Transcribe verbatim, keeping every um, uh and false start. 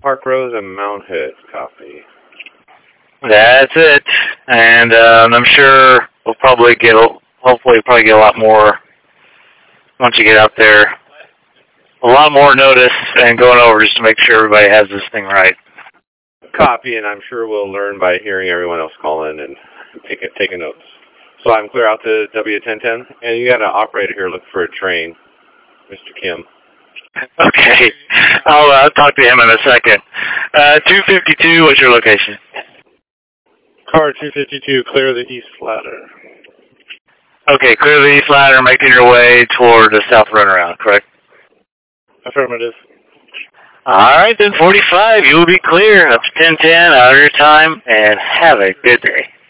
Park Rose and Mount Hood, copy. That's it. And um, I'm sure we'll probably get, hopefully probably get a lot more once you get out there. A lot more notice and going over just to make sure everybody has this thing right. Copy, and I'm sure we'll learn by hearing everyone else call in and take it, taking notes. So I'm clear out to W ten ten, and you got an operator here looking for a train, Mister Kim. Okay, I'll, uh, talk to him in a second. Uh, two fifty-two, what's your location? Car two fifty-two, clear the East Ladder. Okay, clear the East Ladder, making your way toward the South Runaround, correct? Affirmative. All right, then forty-five, you will be clear. Up to ten ten, out of your time, and have a good day.